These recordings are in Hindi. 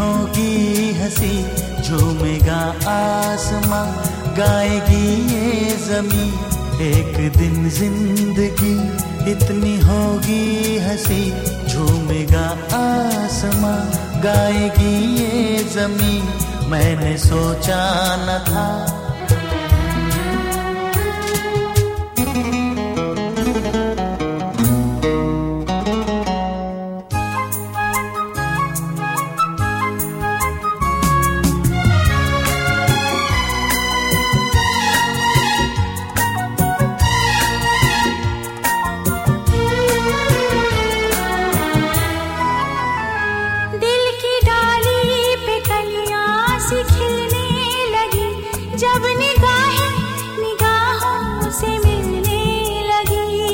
होगी हंसी, झूमेगा आसमां, गाएगी ये ज़मीं। एक दिन जिंदगी इतनी होगी हंसी, झूमेगा आसमां, गाएगी ये ज़मीं। मैंने सोचा न था जब निगाहें निगाहों से मिलने लगी।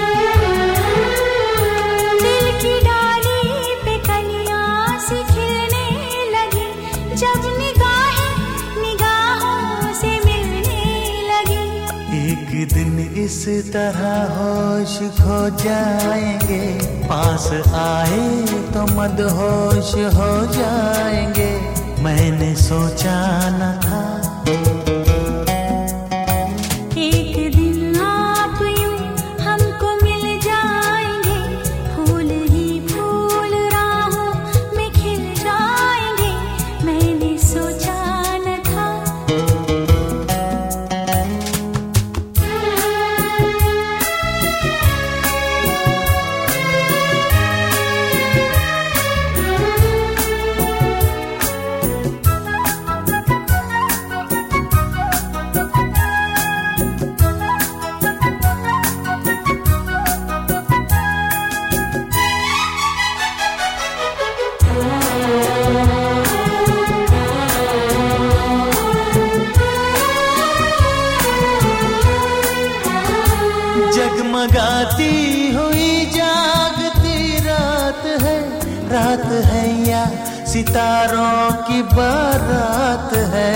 दिल की डाली पे कलियां सी खिलने लगी, जब निगाहें निगाहों से मिलने लगी। एक दिन इस तरह होश खो जाएंगे, पास आए तो मदहोश हो जाएंगे। मैंने सोचा न था एक दिन आप यूं हमको मिल जाएंगे, फूल ही फूल राहों में खिल जाएंगे। मैंने सोचा न था जगमगाती हुई जागती रात है, रात है या सितारों की बारात है।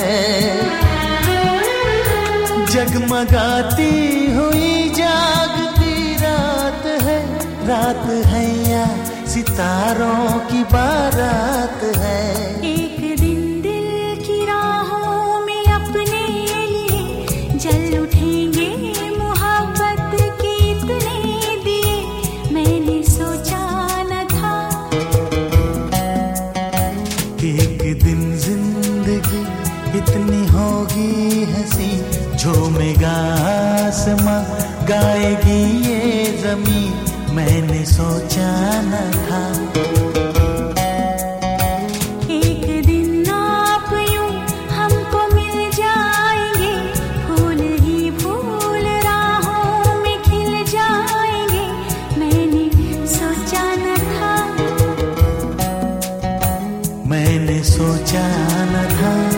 जगमगाती हुई जागती रात है, रात है या सितारों की बारात है। एक दिन दिल की राहों में अपने लिए जल उठेंगे, इतनी होगी हंसी, झूमेगा आसमां, गाएगी ये ज़मीं। मैंने सोचा न था एक दिन आप यूं हमको मिल जाएंगे, फूल ही फूल राहों में खिल जाएंगे। मैंने सोचा न था मैंने सोचा न था।